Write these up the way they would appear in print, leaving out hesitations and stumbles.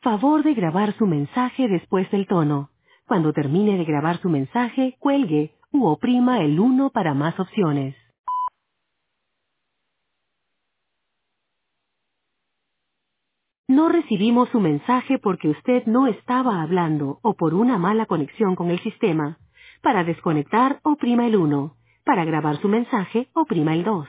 Favor de grabar su mensaje después del tono. Cuando termine de grabar su mensaje, cuelgue u oprima el 1 para más opciones. No recibimos su mensaje porque usted no estaba hablando o por una mala conexión con el sistema. Para desconectar, oprima el 1. Para grabar su mensaje, oprima el 2.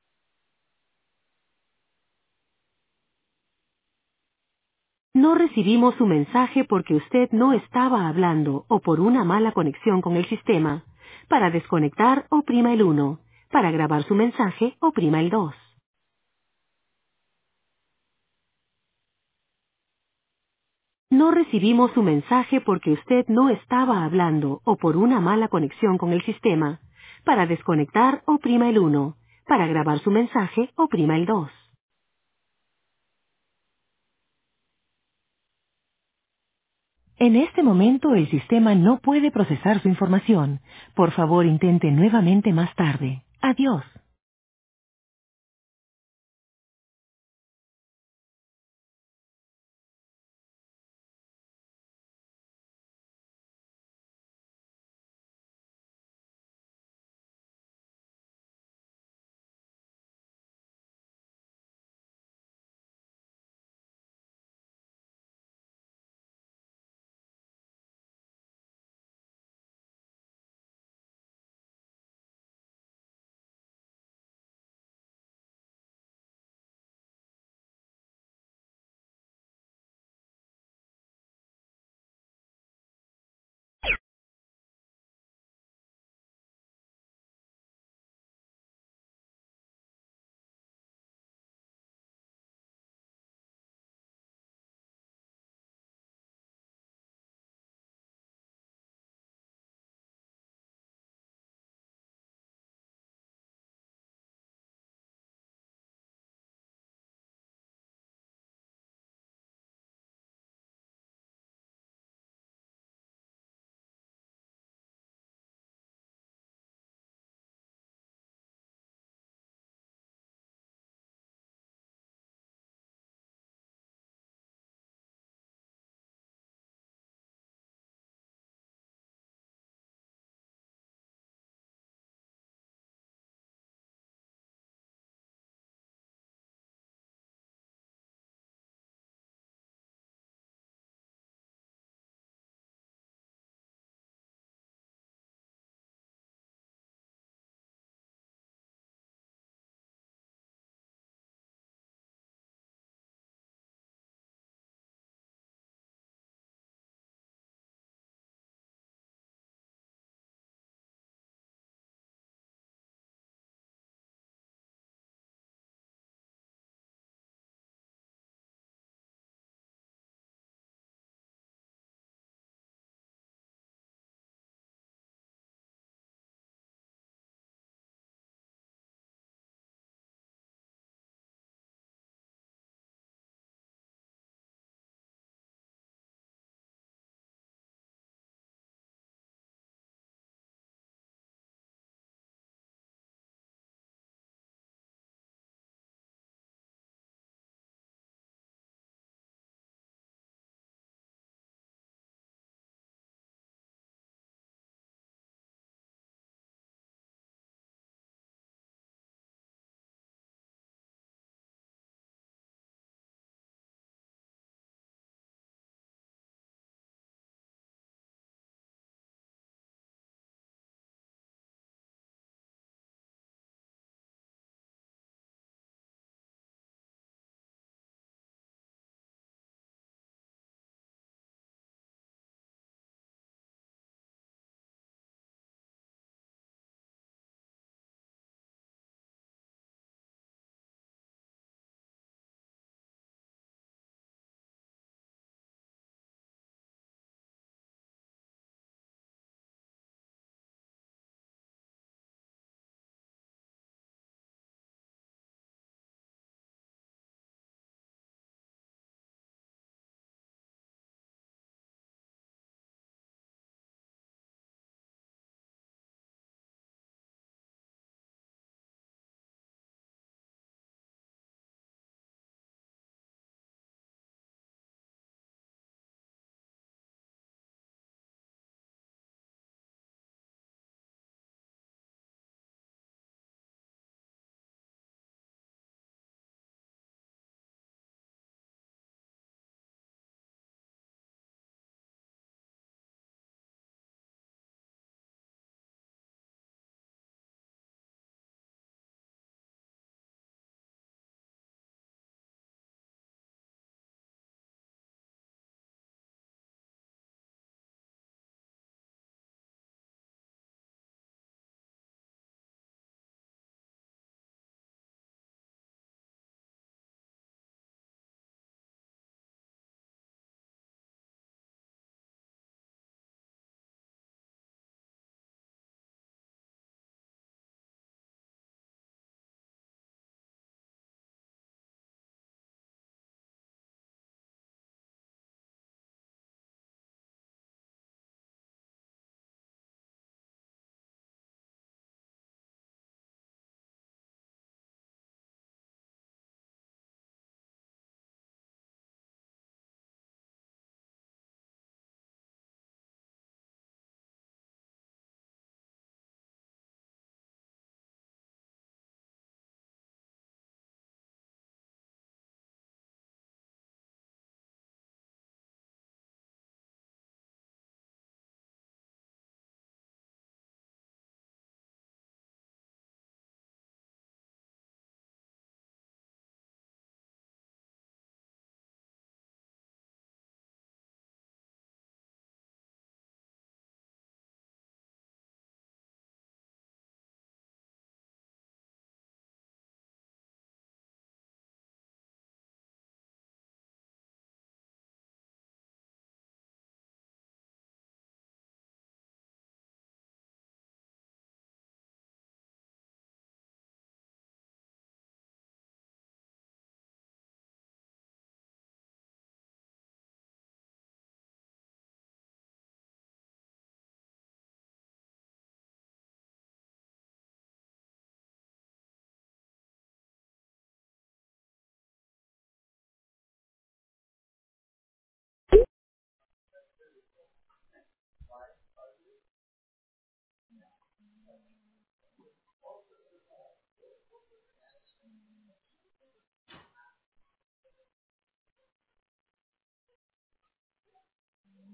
No recibimos su mensaje porque usted no estaba hablando o por una mala conexión con el sistema. Para desconectar, oprima el 1. Para grabar su mensaje, oprima el 2. No recibimos su mensaje porque usted no estaba hablando o por una mala conexión con el sistema. Para desconectar, oprima el 1. Para grabar su mensaje, oprima el 2. En este momento el sistema no puede procesar su información. Por favor, intente nuevamente más tarde. Adiós.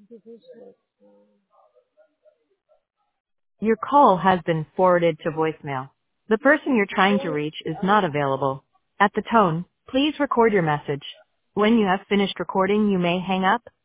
Your call has been forwarded to voicemail. The person you're trying to reach is not available. At the tone, please record your message. When you have finished recording, you may hang up.